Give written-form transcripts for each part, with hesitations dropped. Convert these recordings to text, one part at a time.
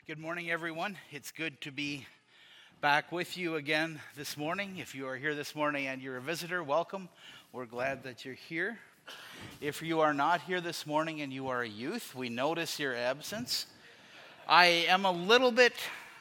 Good morning, everyone. It's good to be back with you again this morning. If you are here this morning and you're a visitor, welcome. We're glad that you're here. If you are not here this morning and you are a youth, we notice your absence. I am a little bit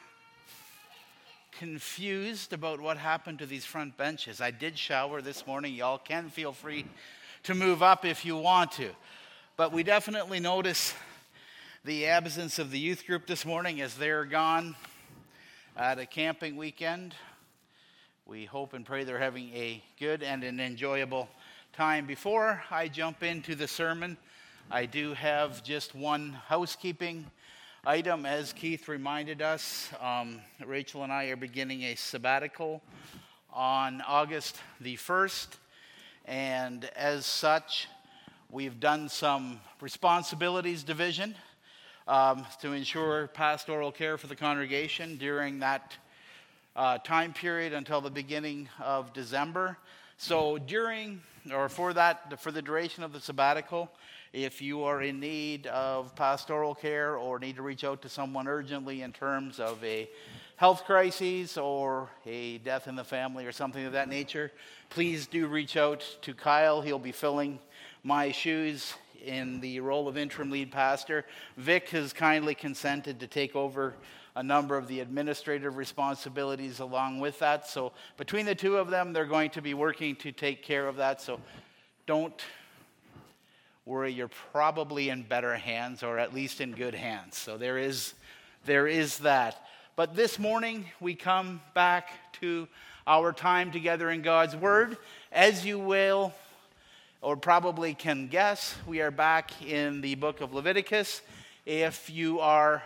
confused about what happened to these front benches. I did shower this morning. Y'all can feel free to move up if you want to. But we definitely notice the absence of the youth group this morning as they're gone at a camping weekend. We hope and pray they're having a good and an enjoyable time. Before I jump into the sermon, I do have just one housekeeping item. As Keith reminded us, Rachel and I are beginning a sabbatical on August the 1st, and as such, we've done some responsibilities division to ensure pastoral care for the congregation during that time period until the beginning of December. So for the duration of the sabbatical, if you are in need of pastoral care or need to reach out to someone urgently in terms of a health crisis or a death in the family or something of that nature, please do reach out to Kyle. He'll be filling my shoes in the role of interim lead pastor. Vic has kindly consented to take over a number of the administrative responsibilities along with that. So between the two of them, they're going to be working to take care of that. So don't worry, you're probably in better hands, or at least in good hands. So there is that. But this morning, we come back to our time together in God's Word. As you will or probably can guess, we are back in the book of Leviticus. If you are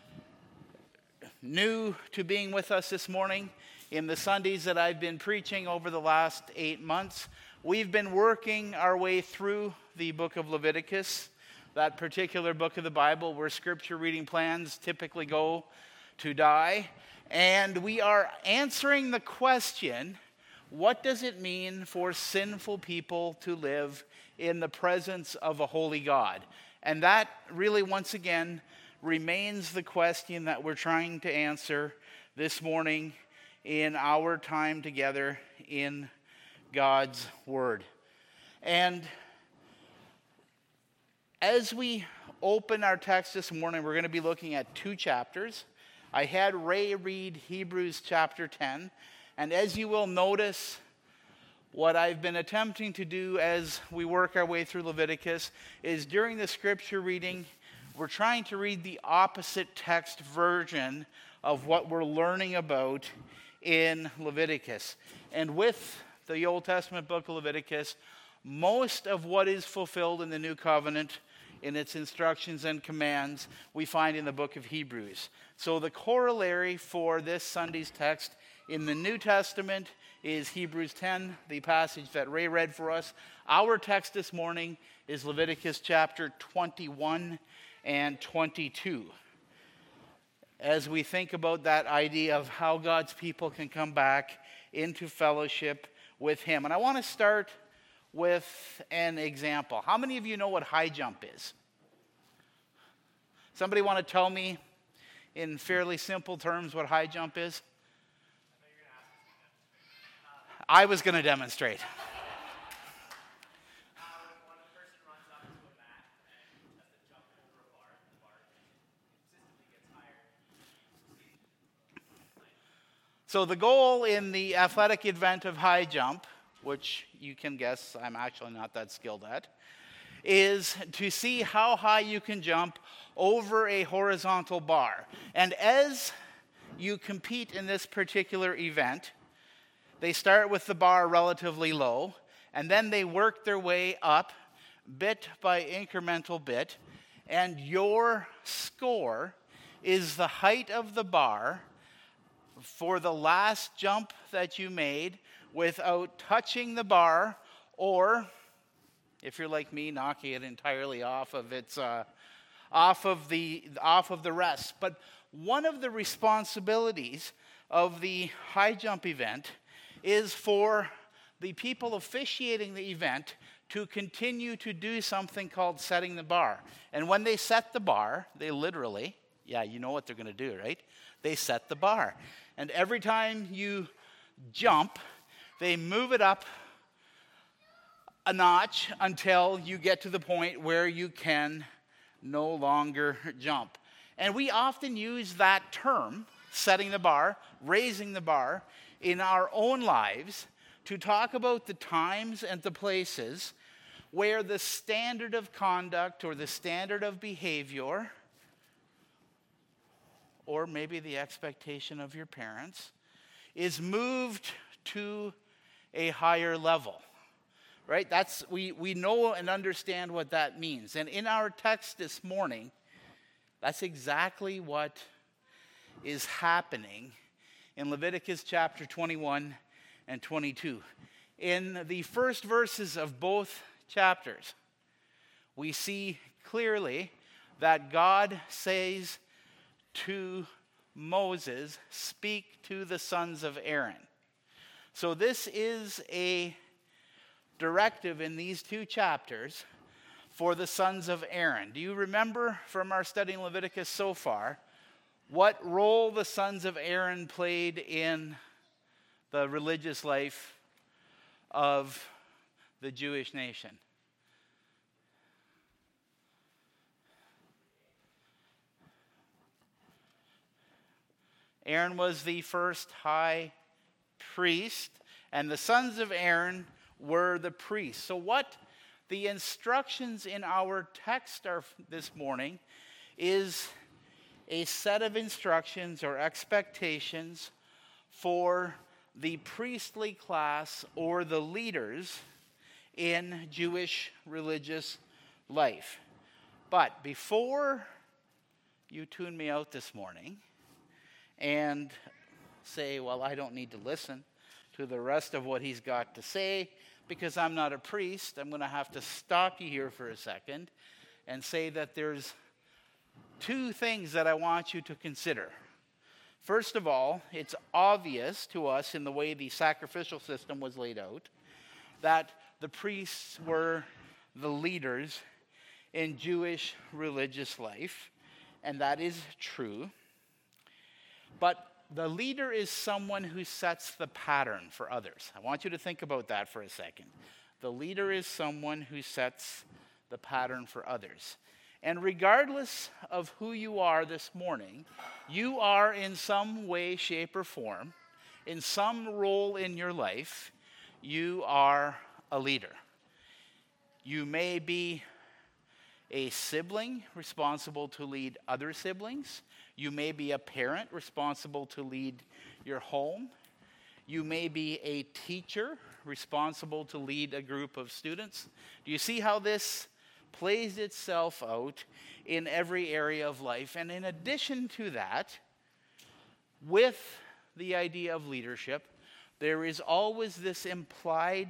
new to being with us this morning, in the Sundays that I've been preaching over the last 8 months, we've been working our way through the book of Leviticus, that particular book of the Bible where scripture reading plans typically go to die. And we are answering the question, what does it mean for sinful people to live in the presence of a holy God? And that really, once again, remains the question that we're trying to answer this morning in our time together in God's Word. And as we open our text this morning, we're going to be looking at 2 chapters. I had Ray read Hebrews chapter 10. And as you will notice, what I've been attempting to do as we work our way through Leviticus is during the scripture reading, we're trying to read the opposite text version of what we're learning about in Leviticus. And with the Old Testament book of Leviticus, most of what is fulfilled in the New Covenant in its instructions and commands we find in the book of Hebrews. So the corollary for this Sunday's text in the New Testament is Hebrews 10, the passage that Ray read for us. Our text this morning is Leviticus chapter 21 and 22. As we think about that idea of how God's people can come back into fellowship with Him. And I want to start with an example. How many of you know what high jump is? Somebody want to tell me in fairly simple terms what high jump is? I was going to demonstrate. When a person runs up to a mat and has to jump over a bar, the bar consistently gets higher. So the goal in the athletic event of high jump, which you can guess I'm actually not that skilled at, is to see how high you can jump over a horizontal bar. And as you compete in this particular event, they start with the bar relatively low, and then they work their way up bit by incremental bit, and your score is the height of the bar for the last jump that you made without touching the bar, or if you're like me, knocking it entirely off of the rest. But one of the responsibilities of the high jump event is for the people officiating the event to continue to do something called setting the bar. And when they set the bar, they literally Yeah, you know what they're going to do, right? They set the bar. And every time you jump, they move it up a notch until you get to the point where you can no longer jump. And we often use that term, setting the bar, raising the bar, in our own lives to talk about the times and the places where the standard of conduct or the standard of behavior, or maybe the expectation of your parents, is moved to a higher level. Right? We know and understand what that means. And in our text this morning, that's exactly what is happening in Leviticus chapter 21 and 22. In the first verses of both chapters, we see clearly that God says to Moses, "Speak to the sons of Aaron." So this is a directive in these two chapters for the sons of Aaron. Do you remember from our study in Leviticus so far what role the sons of Aaron played in the religious life of the Jewish nation? Aaron was the first high priest, and the sons of Aaron were the priests. So what the instructions in our text are this morning is a set of instructions or expectations for the priestly class or the leaders in Jewish religious life. But before you tune me out this morning and say, well, I don't need to listen to the rest of what he's got to say because I'm not a priest, I'm going to have to stop you here for a second and say that there's two things that I want you to consider. First of all, it's obvious to us in the way the sacrificial system was laid out that the priests were the leaders in Jewish religious life, and that is true. But the leader is someone who sets the pattern for others. I want you to think about that for a second. The leader is someone who sets the pattern for others. And regardless of who you are this morning, you are in some way, shape, or form, in some role in your life, you are a leader. You may be a sibling responsible to lead other siblings. You may be a parent responsible to lead your home. You may be a teacher responsible to lead a group of students. Do you see how this plays itself out in every area of life? And in addition to that, with the idea of leadership, there is always this implied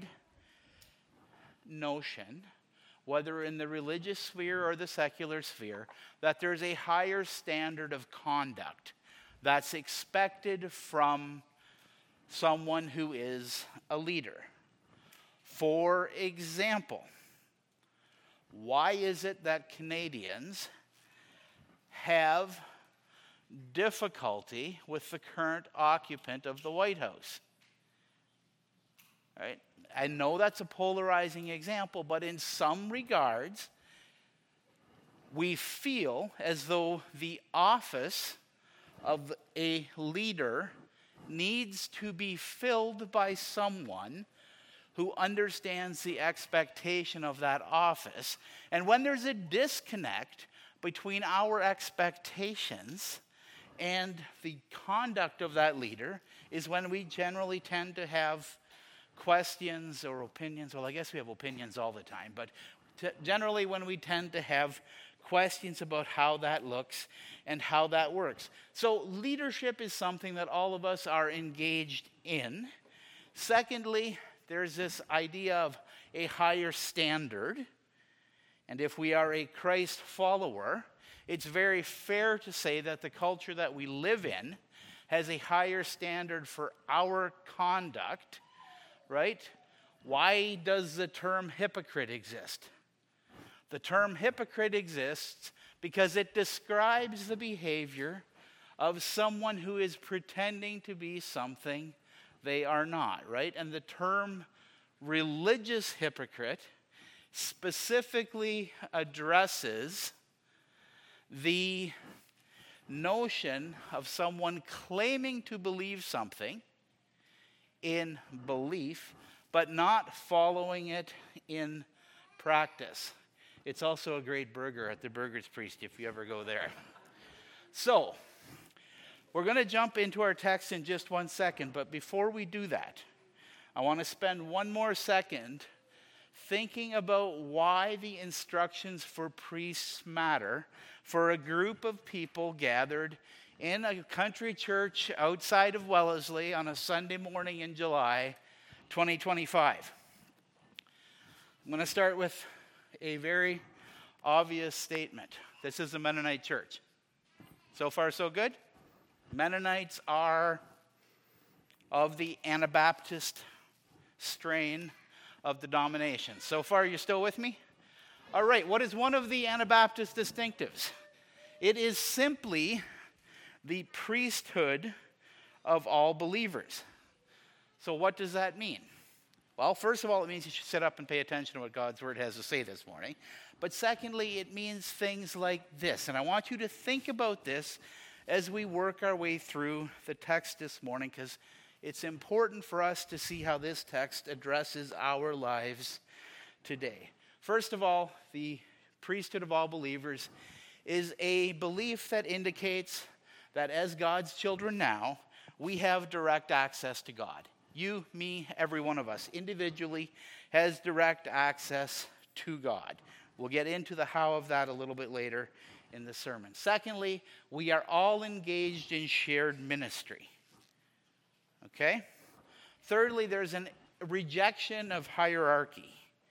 notion, whether in the religious sphere or the secular sphere, that there's a higher standard of conduct that's expected from someone who is a leader. For example, why is it that Canadians have difficulty with the current occupant of the White House? Right? I know that's a polarizing example, but in some regards, we feel as though the office of a leader needs to be filled by someone who understands the expectation of that office. And when there's a disconnect between our expectations and the conduct of that leader is when we generally tend to have questions or opinions. Well, I guess we have opinions all the time, but generally when we tend to have questions about how that looks and how that works. So leadership is something that all of us are engaged in. Secondly, there's this idea of a higher standard. And if we are a Christ follower, it's very fair to say that the culture that we live in has a higher standard for our conduct, right? Why does the term hypocrite exist? The term hypocrite exists because it describes the behavior of someone who is pretending to be something they are not, right? And the term religious hypocrite specifically addresses the notion of someone claiming to believe something in belief, but not following it in practice. It's also a great burger at the Burger's Priest if you ever go there. So, we're going to jump into our text in just 1 second, but before we do that, I want to spend one more second thinking about why the instructions for priests matter for a group of people gathered in a country church outside of Wellesley on a Sunday morning in July 2025. I'm going to start with a very obvious statement. This is a Mennonite church. So far, so good? Mennonites are of the Anabaptist strain of the denomination. So far, you're still with me? All right, what is one of the Anabaptist distinctives? It is simply the priesthood of all believers. So what does that mean? Well, first of all, it means you should sit up and pay attention to what God's word has to say this morning. But secondly, it means things like this. And I want you to think about this as we work our way through the text this morning, because it's important for us to see how this text addresses our lives today. First of all, the priesthood of all believers is a belief that indicates that as God's children now, we have direct access to God. You, me, every one of us individually has direct access to God. We'll get into the how of that a little bit later in the sermon. Secondly, we are all engaged in shared ministry. Okay? Thirdly, there's a rejection of hierarchy.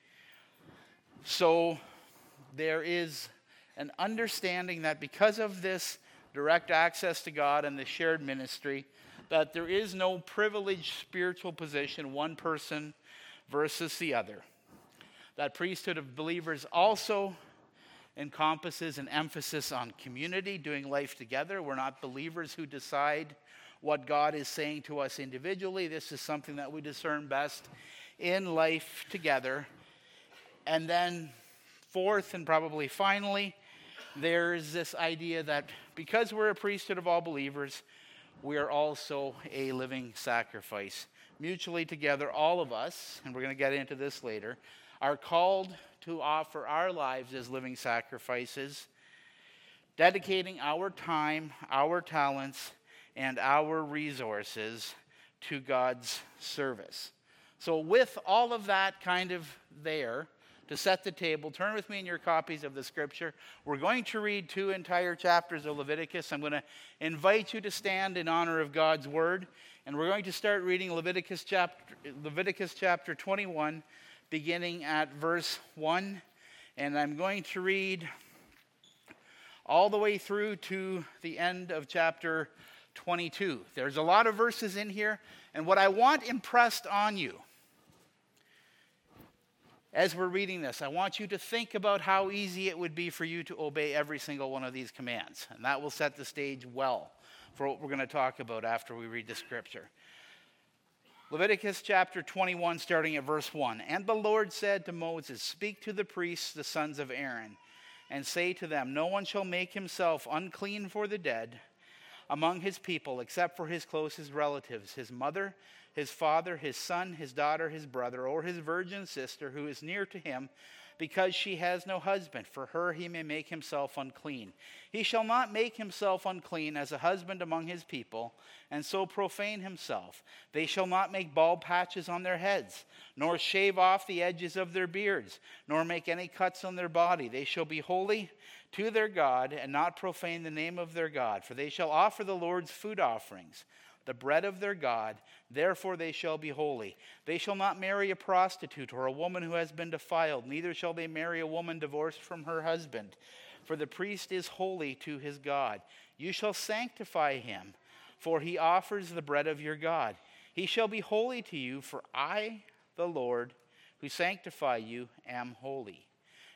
So there is an understanding that because of this direct access to God and the shared ministry, that there is no privileged spiritual position, one person versus the other. That priesthood of believers also encompasses an emphasis on community, doing life together. We're not believers who decide what God is saying to us individually. This is something that we discern best in life together. And then fourth and probably finally, there's this idea that because we're a priesthood of all believers, we are also a living sacrifice. Mutually together, all of us, and we're going to get into this later, are called to offer our lives as living sacrifices, dedicating our time, our talents, and our resources to God's service. So with all of that kind of there, to set the table, turn with me in your copies of the scripture. We're going to read 2 entire chapters of Leviticus. I'm going to invite you to stand in honor of God's word. And we're going to start reading Leviticus chapter 21, beginning at verse 1. And I'm going to read all the way through to the end of chapter 22. There's a lot of verses in here. And what I want impressed on you as we're reading this, I want you to think about how easy it would be for you to obey every single one of these commands. And that will set the stage well for what we're going to talk about after we read the scripture. Leviticus chapter 21, starting at verse 1. And the Lord said to Moses, "Speak to the priests, the sons of Aaron, and say to them, no one shall make himself unclean for the dead among his people, except for his closest relatives, his mother, his father, his son, his daughter, his brother, or his virgin sister who is near to him, because she has no husband. For her he may make himself unclean. He shall not make himself unclean as a husband among his people, and so profane himself. They shall not make bald patches on their heads, nor shave off the edges of their beards, nor make any cuts on their body. They shall be holy to their God, and not profane the name of their God. For they shall offer the Lord's food offerings, the bread of their God, therefore they shall be holy. They shall not marry a prostitute or a woman who has been defiled, neither shall they marry a woman divorced from her husband. For the priest is holy to his God. You shall sanctify him, for he offers the bread of your God. He shall be holy to you, for I, the Lord, who sanctify you, am holy.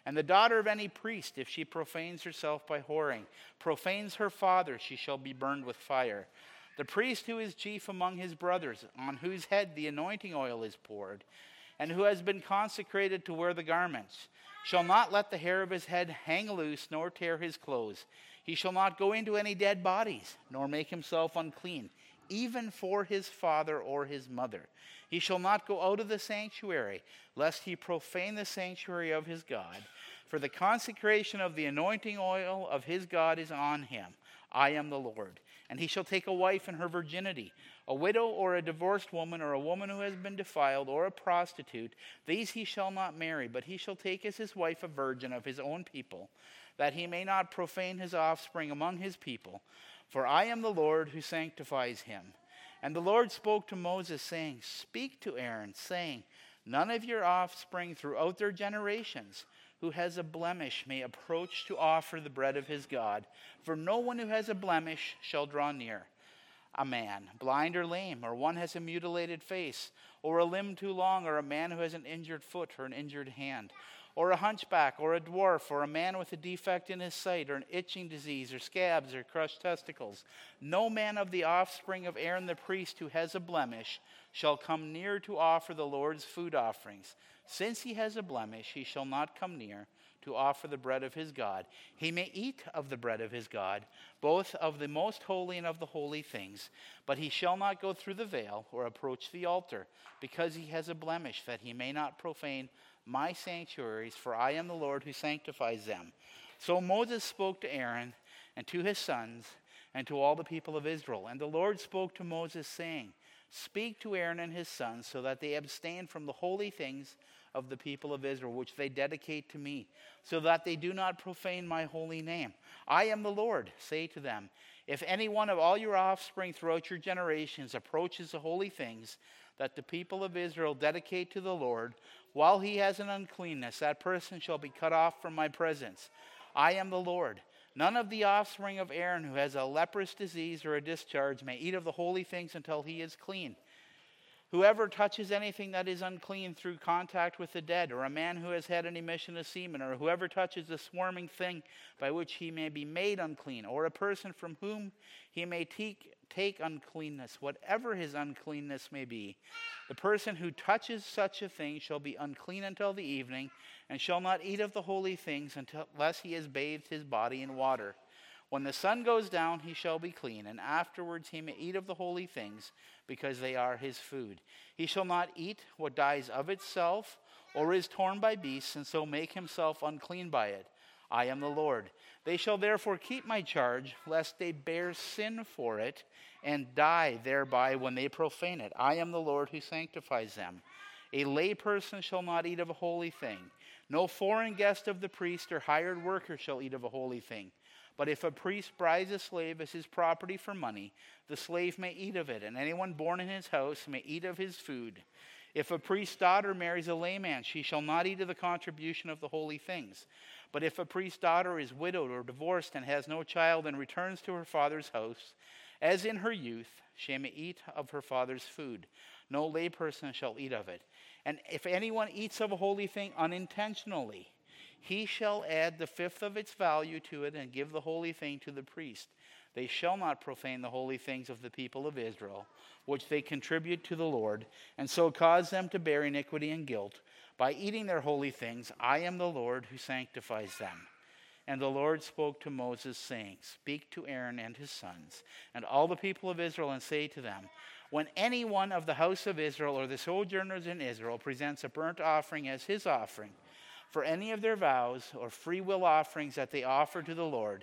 And the daughter of any priest, if she profanes herself by whoring, profanes her father, she shall be burned with fire. The priest who is chief among his brothers, on whose head the anointing oil is poured, and who has been consecrated to wear the garments, shall not let the hair of his head hang loose, nor tear his clothes. He shall not go into any dead bodies, nor make himself unclean, even for his father or his mother. He shall not go out of the sanctuary, lest he profane the sanctuary of his God. For the consecration of the anointing oil of his God is on him. I am the Lord. And he shall take a wife in her virginity, a widow or a divorced woman, or a woman who has been defiled, or a prostitute. These he shall not marry, but he shall take as his wife a virgin of his own people, that he may not profane his offspring among his people. For I am the Lord who sanctifies him. And the Lord spoke to Moses, saying, Speak to Aaron, saying, None of your offspring throughout their generations who has a blemish may approach to offer the bread of his God. For no one who has a blemish shall draw near. A man, blind or lame, or one has a mutilated face, or a limb too long, or a man who has an injured foot or an injured hand, or a hunchback, or a dwarf, or a man with a defect in his sight, or an itching disease, or scabs, or crushed testicles. No man of the offspring of Aaron the priest who has a blemish shall come near to offer the Lord's food offerings. Since he has a blemish, he shall not come near to offer the bread of his God. He may eat of the bread of his God, both of the most holy and of the holy things, but he shall not go through the veil or approach the altar, because he has a blemish, that he may not profane my sanctuaries, for I am the Lord who sanctifies them. So Moses spoke to Aaron and to his sons and to all the people of Israel. And the Lord spoke to Moses, saying, Speak to Aaron and his sons, so that they abstain from the holy things of the people of Israel, which they dedicate to me, so that they do not profane my holy name. I am the Lord. Say to them, If any one of all your offspring throughout your generations approaches the holy things that the people of Israel dedicate to the Lord, while he has an uncleanness, that person shall be cut off from my presence. I am the Lord. None of the offspring of Aaron who has a leprous disease or a discharge may eat of the holy things until he is clean. Whoever touches anything that is unclean through contact with the dead, or a man who has had an emission of semen, or whoever touches a swarming thing by which he may be made unclean, or a person from whom he may take uncleanness, whatever his uncleanness may be, the person who touches such a thing shall be unclean until the evening, and shall not eat of the holy things unless he has bathed his body in water. When the sun goes down, he shall be clean, and afterwards he may eat of the holy things, because they are his food. He shall not eat what dies of itself, or is torn by beasts, and so make himself unclean by it. I am the Lord. They shall therefore keep my charge, lest they bear sin for it, and die thereby when they profane it. I am the Lord who sanctifies them. A layperson shall not eat of a holy thing. No foreign guest of the priest or hired worker shall eat of a holy thing. But if a priest buys a slave as his property for money, the slave may eat of it, and anyone born in his house may eat of his food. If a priest's daughter marries a layman, she shall not eat of the contribution of the holy things. But if a priest's daughter is widowed or divorced and has no child and returns to her father's house, as in her youth, she may eat of her father's food. No layperson shall eat of it. And if anyone eats of a holy thing unintentionally, he shall add the fifth of its value to it and give the holy thing to the priest. They shall not profane the holy things of the people of Israel, which they contribute to the Lord, and so cause them to bear iniquity and guilt. By eating their holy things, I am the Lord who sanctifies them. And the Lord spoke to Moses, saying, Speak to Aaron and his sons, and all the people of Israel, and say to them, When any one of the house of Israel or the sojourners in Israel presents a burnt offering as his offering, for any of their vows or free will offerings that they offer to the Lord,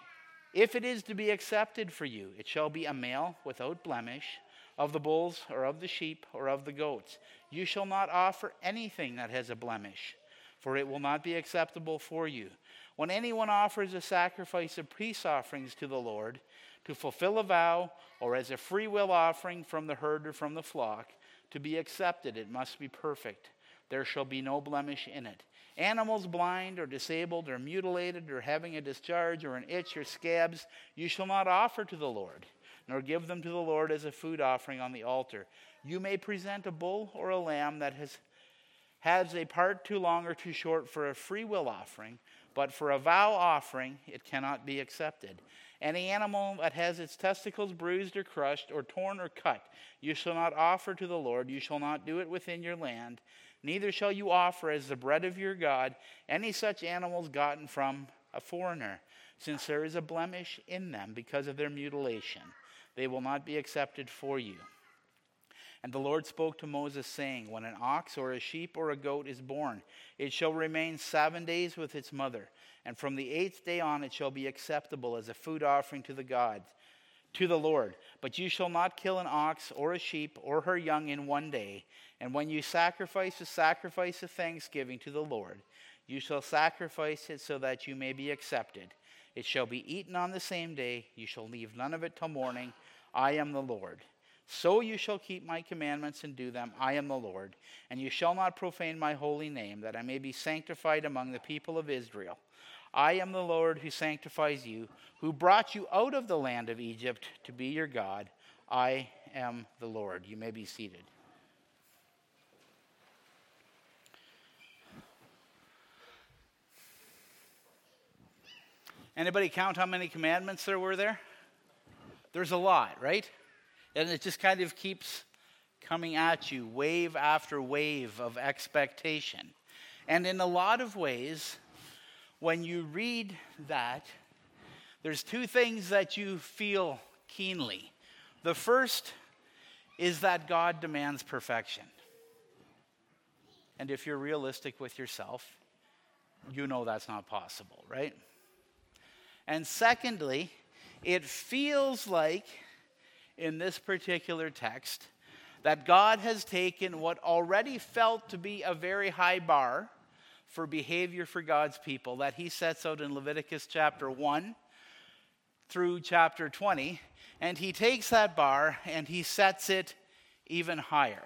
if it is to be accepted for you, it shall be a male without blemish, of the bulls or of the sheep or of the goats. You shall not offer anything that has a blemish, for it will not be acceptable for you. When anyone offers a sacrifice of peace offerings to the Lord, to fulfill a vow, or as a free will offering from the herd or from the flock, to be accepted, it must be perfect. There shall be no blemish in it. Animals blind or disabled or mutilated or having a discharge or an itch or scabs, you shall not offer to the Lord, nor give them to the Lord as a food offering on the altar. You may present a bull or a lamb that has a part too long or too short for a free will offering, but for a vow offering it cannot be accepted. Any animal that has its testicles bruised or crushed or torn or cut, you shall not offer to the Lord. You shall not do it within your land. Neither shall you offer as the bread of your God any such animals gotten from a foreigner, since there is a blemish in them because of their mutilation. They will not be accepted for you. And the Lord spoke to Moses, saying, when an ox or a sheep or a goat is born, it shall remain 7 days with its mother. And from the 8th day on it shall be acceptable as a food offering to the Lord. But you shall not kill an ox or a sheep or her young in 1 day. And when you sacrifice a sacrifice of thanksgiving to the Lord, you shall sacrifice it so that you may be accepted. It shall be eaten on the same day. You shall leave none of it till morning. I am the Lord. So you shall keep my commandments and do them. I am the Lord. And you shall not profane my holy name, that I may be sanctified among the people of Israel. I am the Lord who sanctifies you, who brought you out of the land of Egypt to be your God. I am the Lord. You may be seated. Anybody count how many commandments there were there? There's a lot, right? And it just kind of keeps coming at you, wave after wave of expectation. And in a lot of ways, when you read that, there's two things that you feel keenly. The first is that God demands perfection. And if you're realistic with yourself, you know that's not possible, right? And secondly, it feels like in this particular text that God has taken what already felt to be a very high bar for behavior for God's people that he sets out in Leviticus chapter 1 through chapter 20, and he takes that bar and he sets it even higher.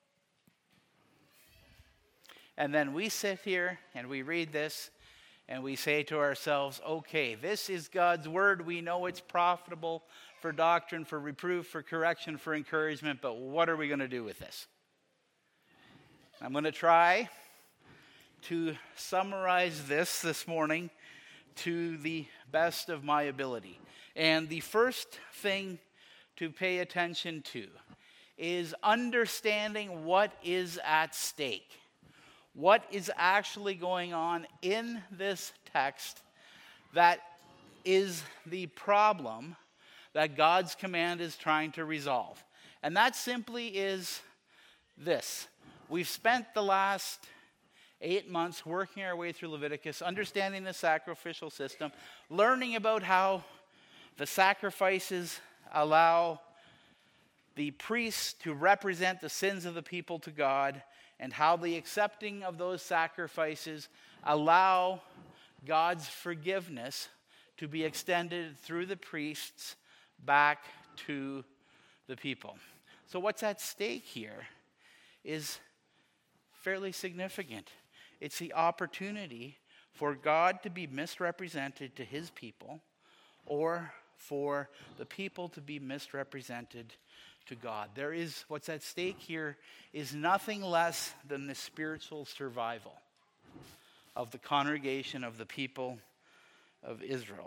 And then we sit here and we read this and we say to ourselves, okay, this is God's word. We know it's profitable for doctrine, for reproof, for correction, for encouragement, but what are we going to do with this? I'm going to try to summarize this morning to the best of my ability. And the first thing to pay attention to is understanding what is at stake. What is actually going on in this text that is the problem that God's command is trying to resolve. And that simply is this. We've spent the last 8 months working our way through Leviticus, understanding the sacrificial system, learning about how the sacrifices allow the priests to represent the sins of the people to God, and how the accepting of those sacrifices allow God's forgiveness to be extended through the priests back to the people. So what's at stake here is fairly significant. It's the opportunity for God to be misrepresented to his people, or for the people to be misrepresented to God. What's at stake here is nothing less than the spiritual survival of the congregation of the people of Israel.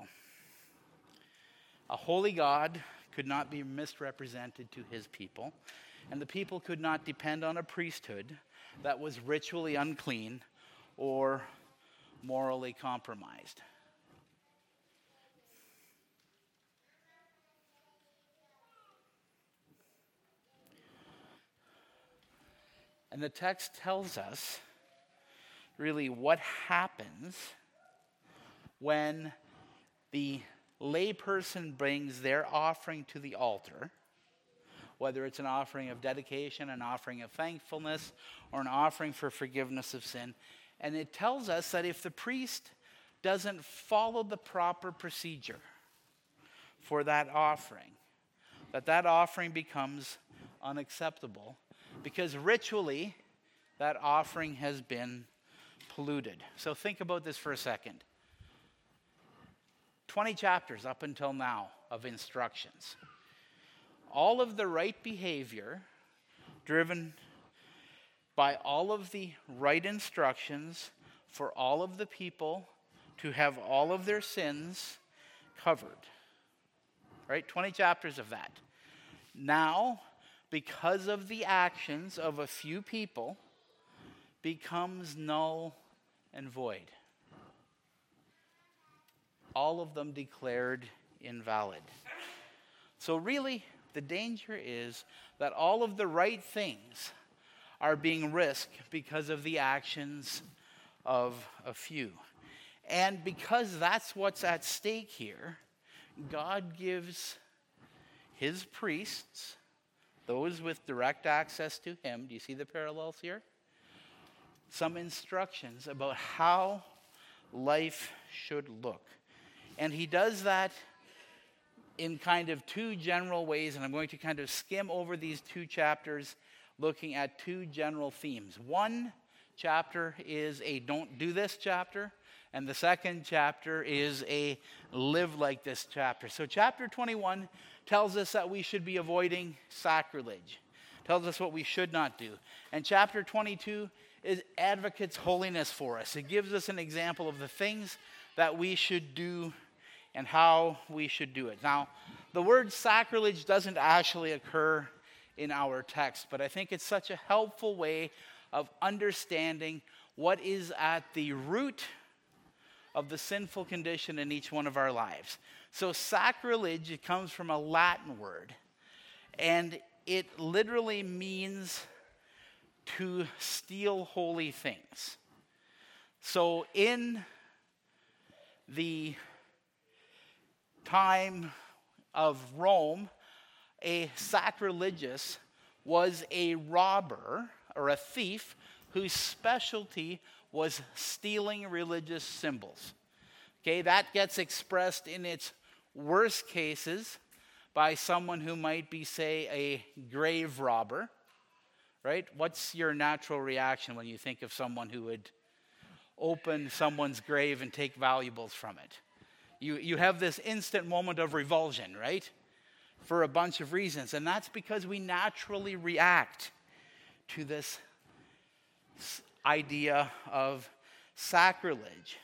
A holy God could not be misrepresented to his people, and the people could not depend on a priesthood that was ritually unclean or morally compromised. And the text tells us really what happens when the layperson brings their offering to the altar, whether it's an offering of dedication, an offering of thankfulness, or an offering for forgiveness of sin. And it tells us that if the priest doesn't follow the proper procedure for that offering becomes unacceptable, because ritually that offering has been polluted. So think about this for a second. 20 chapters up until now of instructions. All of the right behavior driven by all of the right instructions for all of the people to have all of their sins covered. Right? 20 chapters of that. Now, because of the actions of a few people, becomes null and void. All of them declared invalid. So really, the danger is that all of the right things are being risked because of the actions of a few. And because that's what's at stake here, God gives his priests, those with direct access to him, do you see the parallels here? Some instructions about how life should look. And he does that in kind of two general ways, and I'm going to kind of skim over these two chapters looking at two general themes. One chapter is a don't do this chapter, and the second chapter is a live like this chapter. So chapter 21 tells us that we should be avoiding sacrilege, tells us what we should not do. And chapter 22 advocates holiness for us. It gives us an example of the things that we should do and how we should do it. Now, the word sacrilege doesn't actually occur in our text, but I think it's such a helpful way of understanding what is at the root of the sinful condition in each one of our lives. So sacrilege, it comes from a Latin word, and it literally means to steal holy things. So in the time of Rome, a sacrilegious was a robber or a thief whose specialty was stealing religious symbols. Okay, that gets expressed in its worst cases by someone who might be, say, a grave robber. Right? What's your natural reaction when you think of someone who would open someone's grave and take valuables from it? You have this instant moment of revulsion, right? For a bunch of reasons. And that's because we naturally react to this idea of sacrilege.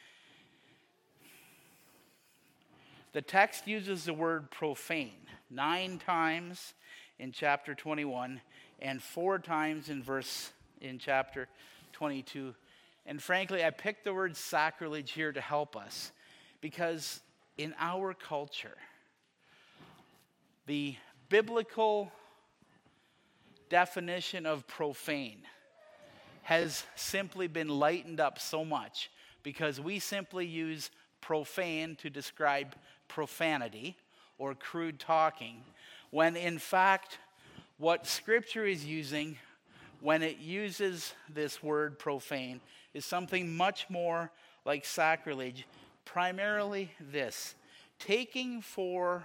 The text uses the word profane 9 times in chapter 21 and 4 times in chapter 22. And frankly, I picked the word sacrilege here to help us because in our culture, the biblical definition of profane has simply been lightened up so much because we simply use profane to describe profanity or crude talking, when in fact, what Scripture is using when it uses this word profane is something much more like sacrilege, primarily this: taking for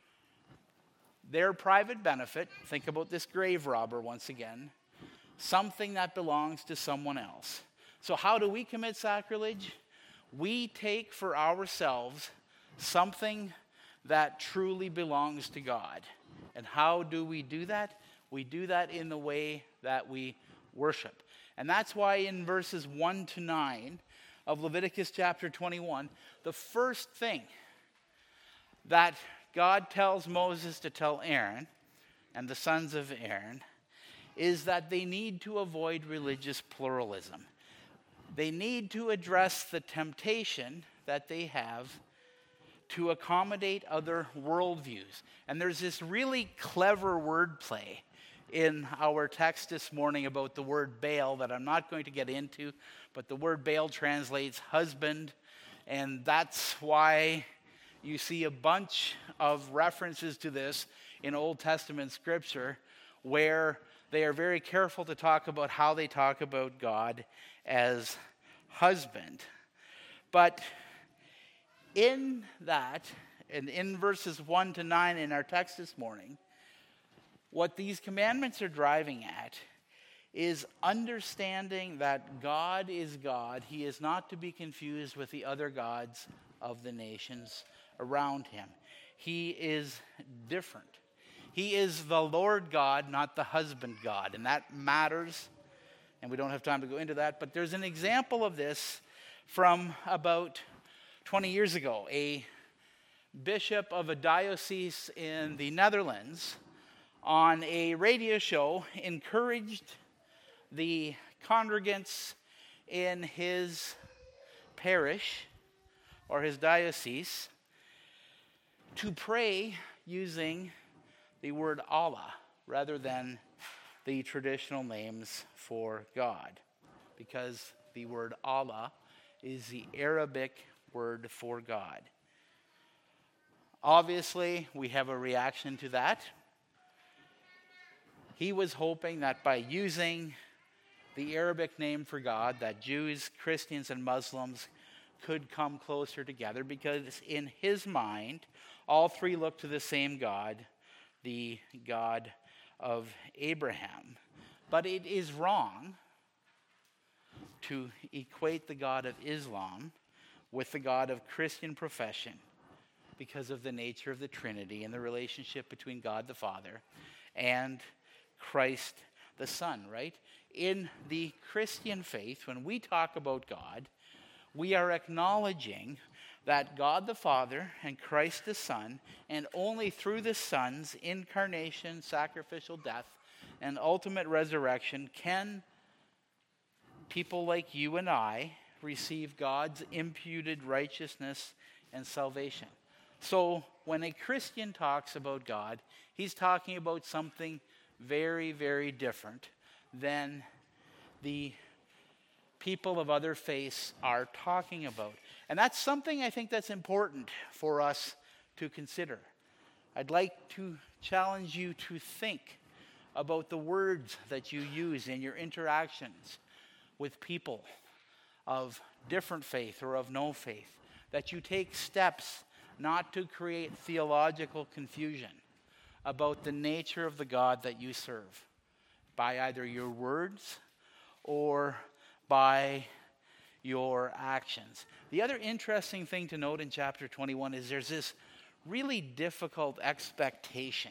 their private benefit, think about this grave robber once again, something that belongs to someone else. So how do we commit sacrilege? We take for ourselves something that truly belongs to God. And how do we do that? We do that in the way that we worship. And that's why in verses 1 to 9 of Leviticus chapter 21, the first thing that God tells Moses to tell Aaron and the sons of Aaron is that they need to avoid religious pluralism. They need to address the temptation that they have to accommodate other worldviews. And there's this really clever wordplay in our text this morning about the word Baal that I'm not going to get into, but the word Baal translates husband, and that's why you see a bunch of references to this in Old Testament scripture where they are very careful to talk about how they talk about God as husband. But in that, and in verses 1 to 9 in our text this morning, what these commandments are driving at is understanding that God is God. He is not to be confused with the other gods of the nations around him. He is different. He is the Lord God, not the husband God, and that matters and we don't have time to go into that, but there's an example of this from about 20 years ago. A bishop of a diocese in the Netherlands on a radio show encouraged the congregants in his parish or his diocese to pray using the word Allah rather than the traditional names for God, because the word Allah is the Arabic word for God. Obviously, we have a reaction to that. He was hoping that by using the Arabic name for God, that Jews, Christians, and Muslims could come closer together, because in his mind, all three look to the same God, the God of Abraham. But it is wrong to equate the God of Islam with the God of Christian profession, because of the nature of the Trinity and the relationship between God the Father and Christ the Son, right? In the Christian faith, when we talk about God, we are acknowledging that God the Father and Christ the Son, and only through the Son's incarnation, sacrificial death, and ultimate resurrection can people like you and I receive God's imputed righteousness and salvation. So when a Christian talks about God, he's talking about something very, very different than the people of other faiths are talking about. And that's something I think that's important for us to consider. I'd like to challenge you to think about the words that you use in your interactions with people of different faith or of no faith, that you take steps not to create theological confusion about the nature of the God that you serve by either your words or by your actions. The other interesting thing to note in chapter 21 is there's this really difficult expectation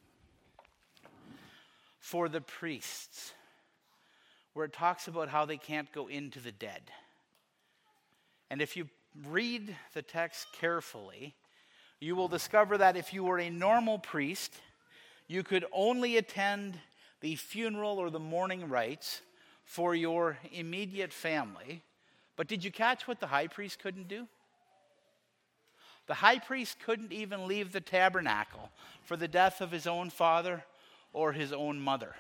for the priests, where it talks about how they can't go into the dead. And if you read the text carefully, you will discover that if you were a normal priest, you could only attend the funeral or the mourning rites for your immediate family. But did you catch what the high priest couldn't do? The high priest couldn't even leave the tabernacle for the death of his own father or his own mother.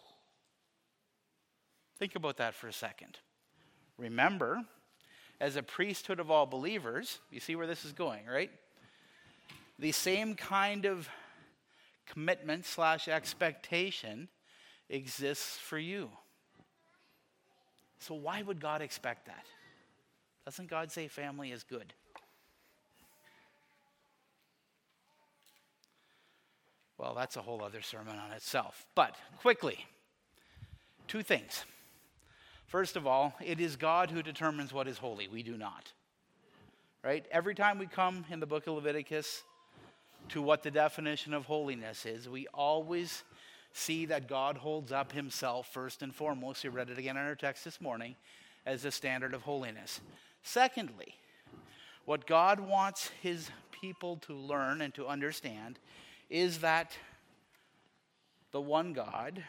Think about that for a second. Remember, as a priesthood of all believers, you see where this is going, right? The same kind of commitment / expectation exists for you. So why would God expect that? Doesn't God say family is good? Well, that's a whole other sermon on itself. But quickly, two things. First of all, it is God who determines what is holy. We do not. Right? Every time we come in the book of Leviticus to what the definition of holiness is, we always see that God holds up himself first and foremost. We read it again in our text this morning as the standard of holiness. Secondly, what God wants his people to learn and to understand is that the one God,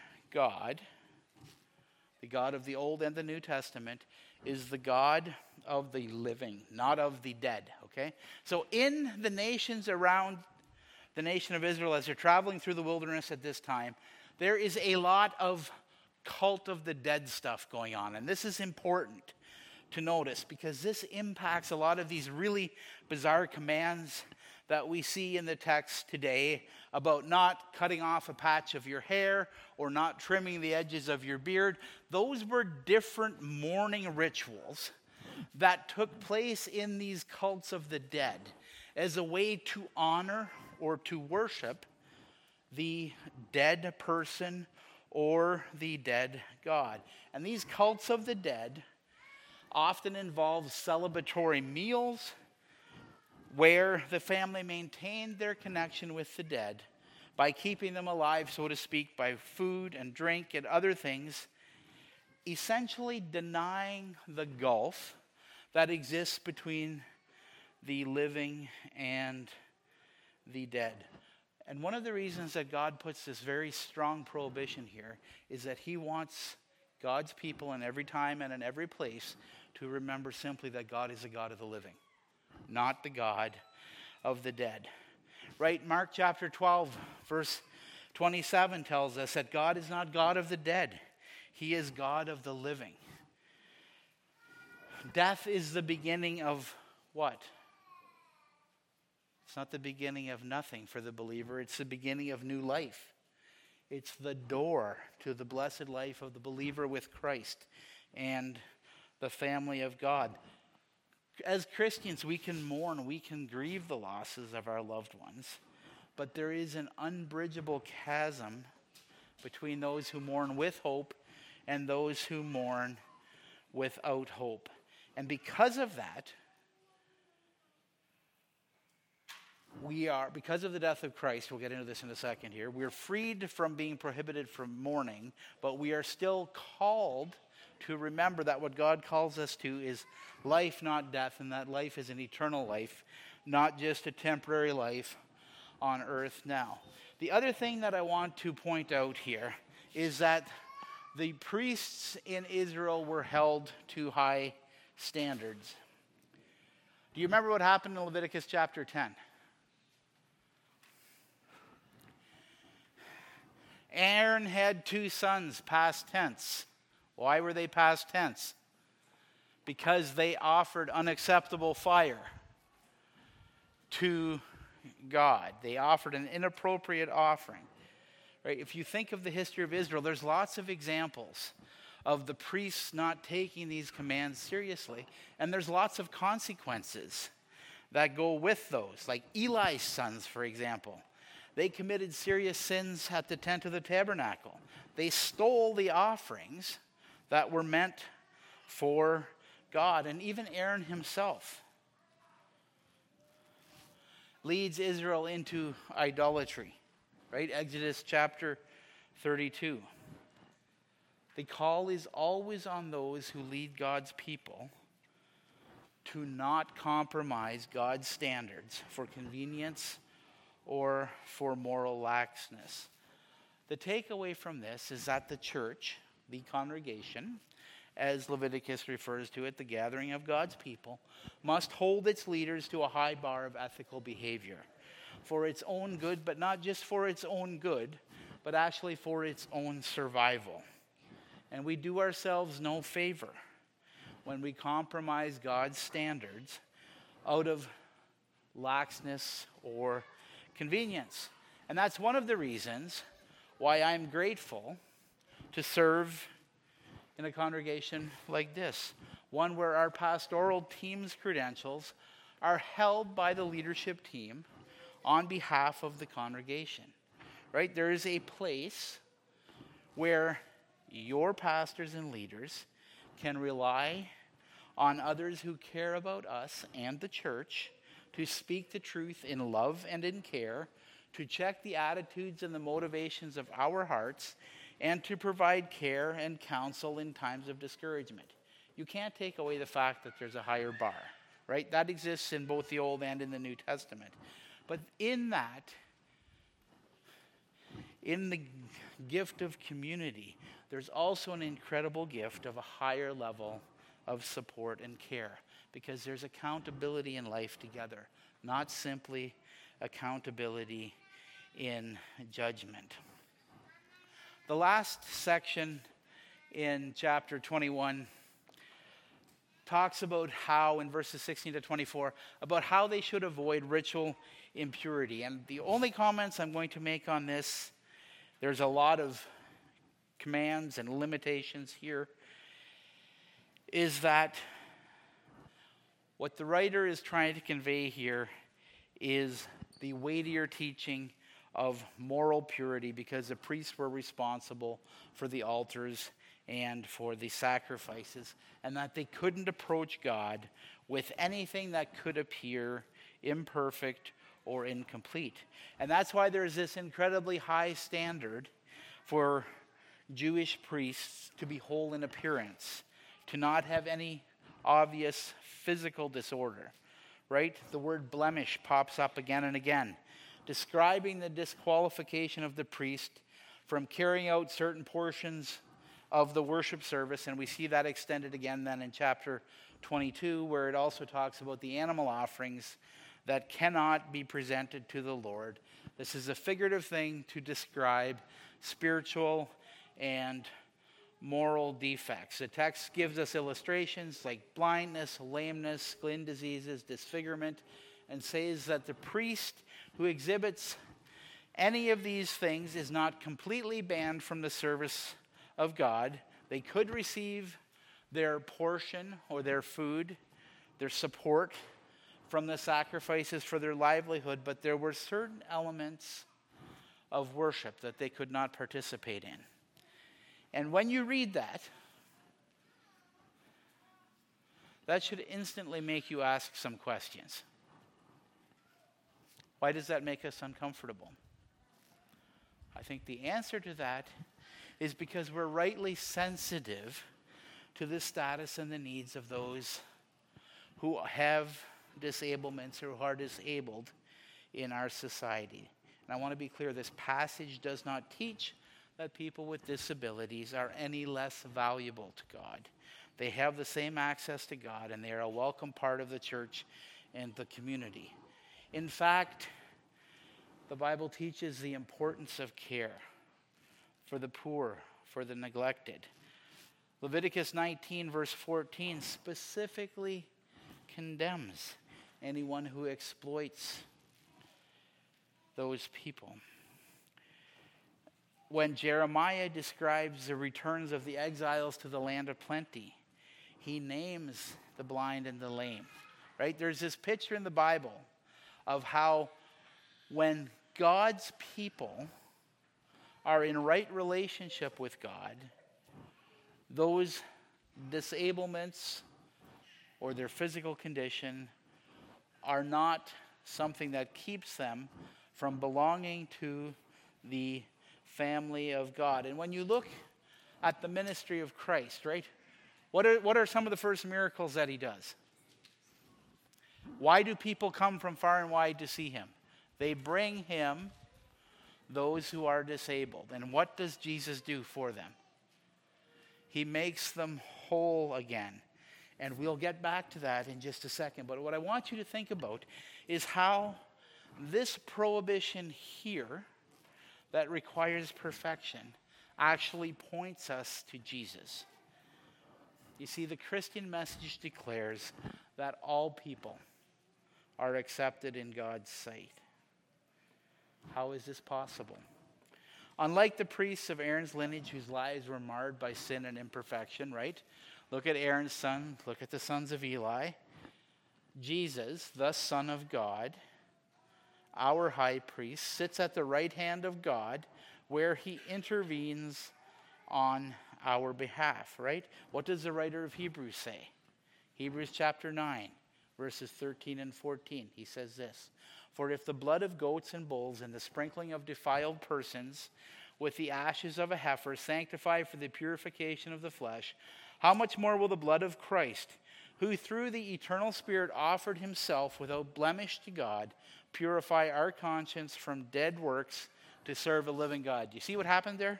the God of the Old and the New Testament, is the God of the living, not of the dead, okay? So in the nations around the nation of Israel, as they're traveling through the wilderness at this time, there is a lot of cult of the dead stuff going on. And this is important to notice, because this impacts a lot of these really bizarre commands that we see in the text today about not cutting off a patch of your hair or not trimming the edges of your beard. Those were different mourning rituals that took place in these cults of the dead as a way to honor or to worship the dead person or the dead God. And these cults of the dead often involve celebratory meals where the family maintained their connection with the dead by keeping them alive, so to speak, by food and drink and other things essentially denying the gulf that exists between the living and the dead. And one of the reasons that God puts this very strong prohibition here is that he wants God's people in every time and in every place to remember simply that God is a God of the living, not the God of the dead. Right? Mark chapter 12, verse 27 tells us that God is not God of the dead. He is God of the living. Death is the beginning of what? It's not the beginning of nothing for the believer. It's the beginning of new life. It's the door to the blessed life of the believer with Christ and the family of God. As Christians, we can mourn, we can grieve the losses of our loved ones, but there is an unbridgeable chasm between those who mourn with hope and those who mourn without hope. And because of that, because of the death of Christ, we'll get into this in a second here, we're freed from being prohibited from mourning, but we are still called to remember that what God calls us to is life, not death, and that life is an eternal life, not just a temporary life on earth now. The other thing that I want to point out here is that the priests in Israel were held to high standards. Do you remember what happened in Leviticus chapter 10? Aaron had two sons, past tense. Why were they past tense? Because they offered unacceptable fire to God. They offered an inappropriate offering. Right? If you think of the history of Israel, there's lots of examples of the priests not taking these commands seriously, and there's lots of consequences that go with those. Like Eli's sons, for example. They committed serious sins at the tent of the tabernacle. They stole the offerings that were meant for God. And even Aaron himself leads Israel into idolatry. Right? Exodus chapter 32. The call is always on those who lead God's people to not compromise God's standards for convenience or for moral laxness. The takeaway from this is that the church, the congregation, as Leviticus refers to it, the gathering of God's people, must hold its leaders to a high bar of ethical behavior for its own good, but not just for its own good, but actually for its own survival. And we do ourselves no favor when we compromise God's standards out of laxness or convenience. And that's one of the reasons why I'm grateful to serve in a congregation like this, one where our pastoral team's credentials are held by the leadership team on behalf of the congregation. Right? There is a place where your pastors and leaders can rely on others who care about us and the church to speak the truth in love and in care, to check the attitudes and the motivations of our hearts, and to provide care and counsel in times of discouragement. You can't take away the fact that there's a higher bar, right? That exists in both the Old and in the New Testament. But in that, in the gift of community, there's also an incredible gift of a higher level of support and care, because there's accountability in life together, not simply accountability in judgment. The last section in chapter 21 talks about how, in verses 16 to 24, about how they should avoid ritual impurity. And the only comments I'm going to make on this, there's a lot of commands and limitations here, is that what the writer is trying to convey here is the weightier teaching of moral purity, because the priests were responsible for the altars and for the sacrifices, and that they couldn't approach God with anything that could appear imperfect or incomplete. And that's why there's this incredibly high standard for Jewish priests to be whole in appearance, to not have any obvious physical disorder, right? The word blemish pops up again and again, describing the disqualification of the priest from carrying out certain portions of the worship service. And we see that extended again then in chapter 22, where it also talks about the animal offerings that cannot be presented to the Lord. This is a figurative thing to describe spiritual and moral defects. The text gives us illustrations like blindness, lameness, skin diseases, disfigurement, and says that the priest who exhibits any of these things is not completely banned from the service of God. They could receive their portion or their food, their support from the sacrifices for their livelihood, but there were certain elements of worship that they could not participate in. And when you read that, that should instantly make you ask some questions. Why does that make us uncomfortable? I think the answer to that is because we're rightly sensitive to the status and the needs of those who have disablements or who are disabled in our society. And I want to be clear, this passage does not teach that people with disabilities are any less valuable to God. They have the same access to God, and they are a welcome part of the church and the community. In fact, the Bible teaches the importance of care for the poor, for the neglected. Leviticus 19, verse 14, specifically condemns anyone who exploits those people. When Jeremiah describes the returns of the exiles to the land of plenty, he names the blind and the lame, right? There's this picture in the Bible of how when God's people are in right relationship with God, those disablements or their physical condition are not something that keeps them from belonging to the family of God. And when you look at the ministry of Christ, right, what are some of the first miracles that he does? Why do people come from far and wide to see him? They bring him those who are disabled. And what does Jesus do for them? He makes them whole again. And we'll get back to that in just a second. But what I want you to think about is how this prohibition here that requires perfection actually points us to Jesus. You see, the Christian message declares that all people are accepted in God's sight. How is this possible? Unlike the priests of Aaron's lineage whose lives were marred by sin and imperfection, right? Look at Aaron's son, look at the sons of Eli. Jesus, the Son of God, our high priest, sits at the right hand of God where he intervenes on our behalf, right? What does the writer of Hebrews say? Hebrews chapter 9, verses 13 and 14. He says this, "For if the blood of goats and bulls and the sprinkling of defiled persons with the ashes of a heifer sanctify for the purification of the flesh, how much more will the blood of Christ, who through the eternal Spirit offered himself without blemish to God, purify our conscience from dead works to serve a living God?" Do you see what happened there?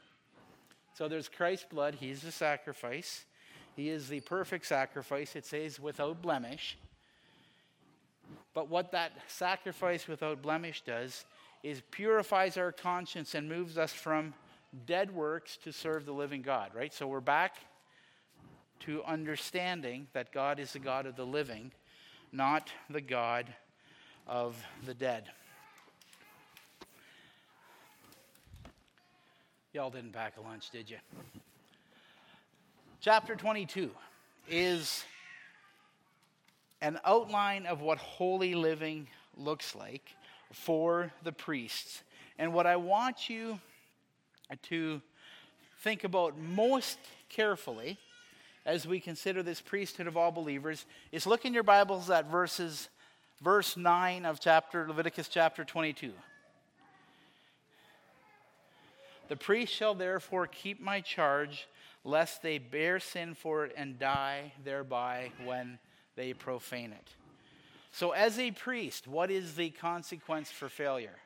So there's Christ's blood. He's the sacrifice. He is the perfect sacrifice. It says without blemish. But what that sacrifice without blemish does is purifies our conscience and moves us from dead works to serve the living God, right? So we're back to understanding that God is the God of the living, not the God of the dead. Y'all didn't pack a lunch, did you? Chapter 22 is an outline of what holy living looks like for the priests. And what I want you to think about most carefully as we consider this priesthood of all believers is look in your Bibles at verse 9 of Leviticus chapter 22. The priest shall therefore keep my charge, lest they bear sin for it and die thereby when they profane it. So as a priest, what is the consequence for failure?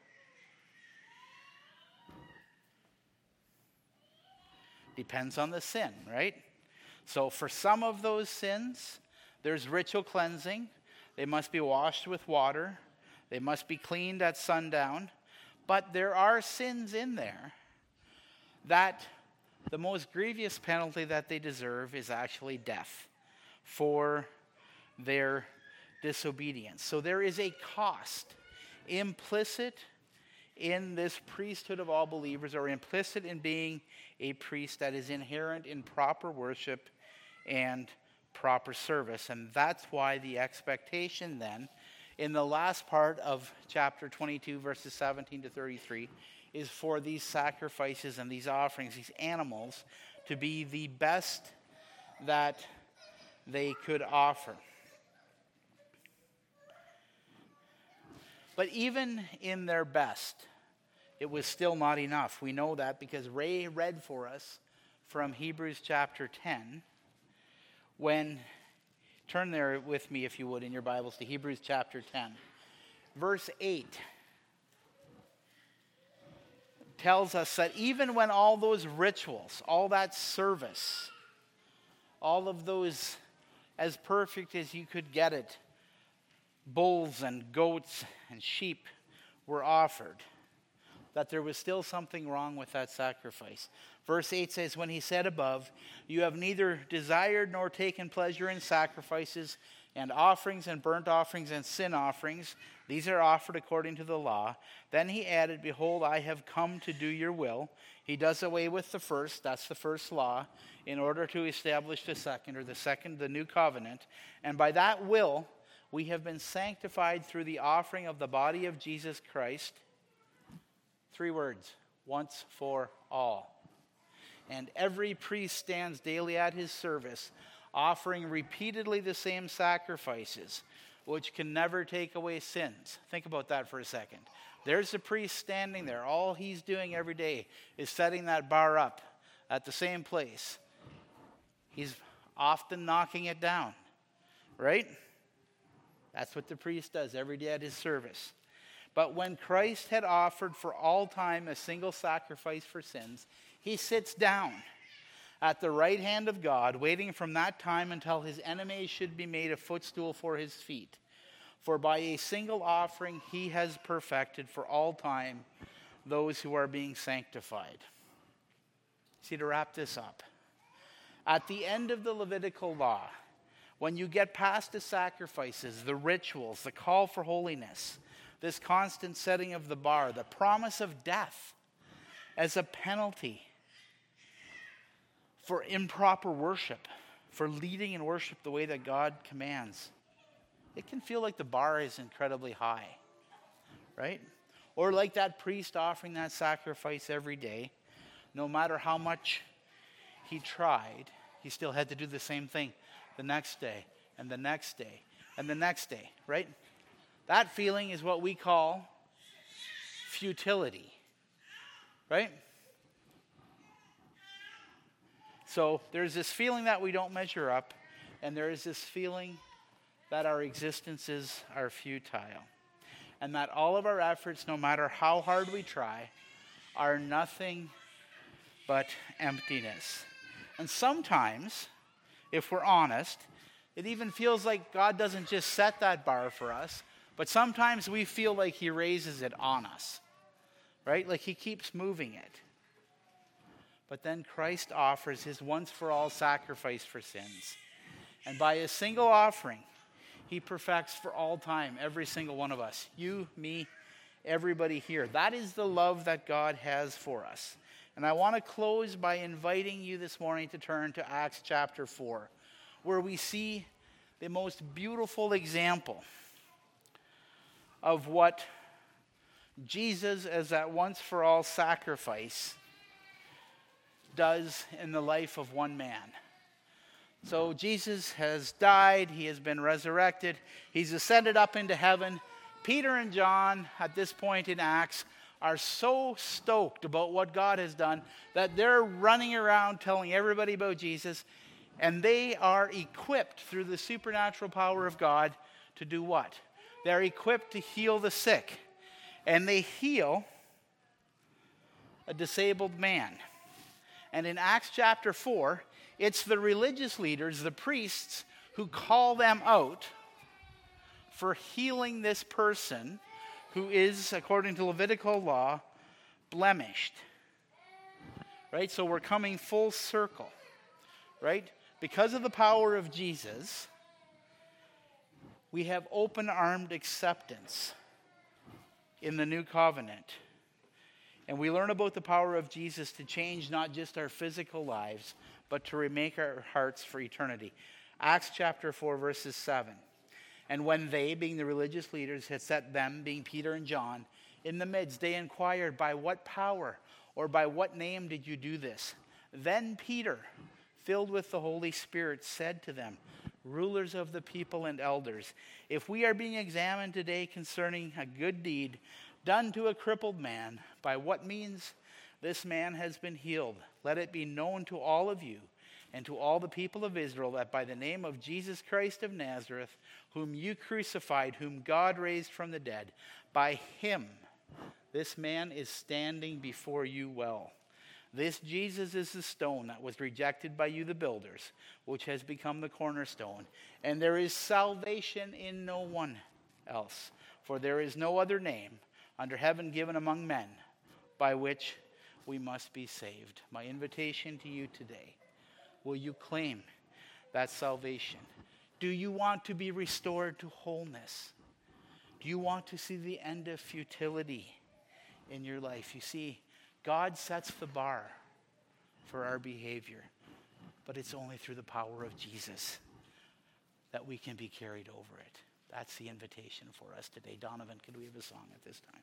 Depends on the sin, right? So for some of those sins, there's ritual cleansing. They must be washed with water. They must be cleaned at sundown. But there are sins in there that the most grievous penalty that they deserve is actually death for their disobedience. So there is a cost implicit in this priesthood of all believers, or implicit in being a priest, that is inherent in proper worship and proper service. And that's why the expectation then in the last part of chapter 22, verses 17 to 33, is for these sacrifices and these offerings, these animals, to be the best that they could offer. But even in their best, it was still not enough. We know that because Ray read for us from Hebrews chapter 10, when, turn there with me if you would in your Bibles to Hebrews chapter 10. Verse 8 tells us that even when all those rituals, all that service, all of those as perfect as you could get it, bulls and goats and sheep were offered, that there was still something wrong with that sacrifice. Verse 8 says, when he said above, you have neither desired nor taken pleasure in sacrifices and offerings and burnt offerings and sin offerings. These are offered according to the law. Then he added, behold, I have come to do your will. He does away with the first, that's the first law, in order to establish the second, or the new covenant. And by that will, we have been sanctified through the offering of the body of Jesus Christ. 3 words, once for all. And every priest stands daily at his service, offering repeatedly the same sacrifices, which can never take away sins. Think about that for a second. There's the priest standing there. All he's doing every day is setting that bar up at the same place. He's often knocking it down, right? That's what the priest does every day at his service. But when Christ had offered for all time a single sacrifice for sins, he sits down at the right hand of God, waiting from that time until his enemies should be made a footstool for his feet. For by a single offering he has perfected for all time those who are being sanctified. See, to wrap this up, at the end of the Levitical law, when you get past the sacrifices, the rituals, the call for holiness, this constant setting of the bar, the promise of death as a penalty for improper worship, for leading in worship the way that God commands, it can feel like the bar is incredibly high, right? Or like that priest offering that sacrifice every day, no matter how much he tried, he still had to do the same thing the next day, and the next day, and the next day, right? That feeling is what we call futility, right? So there's this feeling that we don't measure up, and there is this feeling that our existences are futile, and that all of our efforts, no matter how hard we try, are nothing but emptiness. And sometimes, if we're honest, it even feels like God doesn't just set that bar for us, but sometimes we feel like he raises it on us, right? Like he keeps moving it. But then Christ offers his once-for-all sacrifice for sins. And by a single offering, he perfects for all time every single one of us. You, me, everybody here. That is the love that God has for us. And I want to close by inviting you this morning to turn to Acts chapter 4, where we see the most beautiful example of what Jesus as that once-for-all sacrifice does in the life of one man. So Jesus has died, he has been resurrected, he's ascended up into heaven. Peter and John, at this point in Acts, are so stoked about what God has done that they're running around telling everybody about Jesus, and they are equipped through the supernatural power of God to do what? They're equipped to heal the sick, and they heal a disabled man. And in Acts chapter 4, it's the religious leaders, the priests, who call them out for healing this person who is, according to Levitical law, blemished. Right? So we're coming full circle. Right? Because of the power of Jesus, we have open-armed acceptance in the new covenant. And we learn about the power of Jesus to change not just our physical lives, but to remake our hearts for eternity. Acts chapter 4, verses 7. And when they, being the religious leaders, had set them, being Peter and John, in the midst, they inquired, by what power or by what name did you do this? Then Peter, filled with the Holy Spirit, said to them, rulers of the people and elders, if we are being examined today concerning a good deed done to a crippled man, by what means this man has been healed, let it be known to all of you and to all the people of Israel that by the name of Jesus Christ of Nazareth, whom you crucified, whom God raised from the dead, by him this man is standing before you well. This Jesus is the stone that was rejected by you, the builders, which has become the cornerstone. And there is salvation in no one else, for there is no other name under heaven given among men by which we must be saved. My invitation to you today, will you claim that salvation? Do you want to be restored to wholeness? Do you want to see the end of futility in your life? You see, God sets the bar for our behavior, but it's only through the power of Jesus that we can be carried over it. That's the invitation for us today. Donovan, could we have a song at this time?